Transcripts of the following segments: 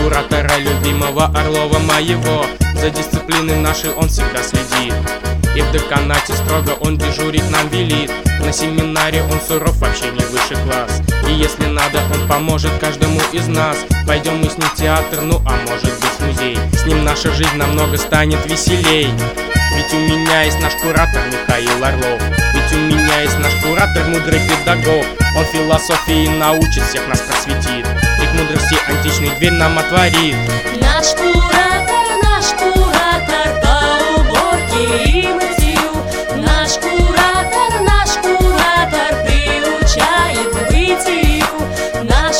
куратора любимого Орлова моего. За дисциплиной нашей он всегда следит, и в деканате строго он дежурить нам велит. На семинаре он суров, вообще не высший класс, и если надо, он поможет каждому из нас. Пойдем мы с ним в театр, ну а может быть в музей. С ним наша жизнь намного станет веселей. Ведь у меня есть наш куратор Михаил Орлов. Ведь у меня есть наш куратор, мудрый педагог. Он философии научит, всех нас просветит, и к мудрости античной дверь нам отворит. Наш куратор по уборке и мытью. Наш куратор приучает к бытию. Наш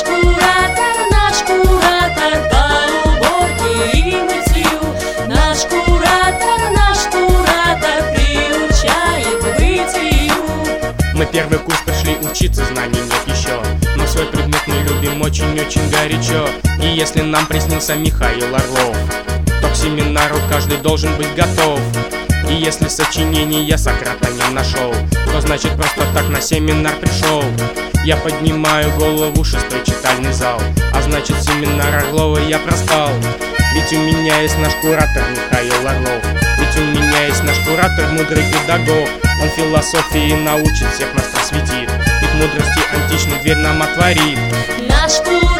куратор по уборке и мытью. Наш куратор приучает к бытию. Мы первый курс пришли учиться, знаний нет еще, но свой предмет мы любим очень-очень горячо. И если нам приснился Михаил Орлов, то к семинару каждый должен быть готов. И если сочинение я Сократа не нашел, то значит просто так на семинар пришел. Я поднимаю голову, 6-й читальный зал, а значит семинар Орлова я проспал. Ведь у меня есть наш куратор Михаил Орлов. Ведь у меня есть наш куратор, мудрый педагог. Он философии научит, всех нас просветит, и к мудрости античной дверь нам отворит. Наш куратор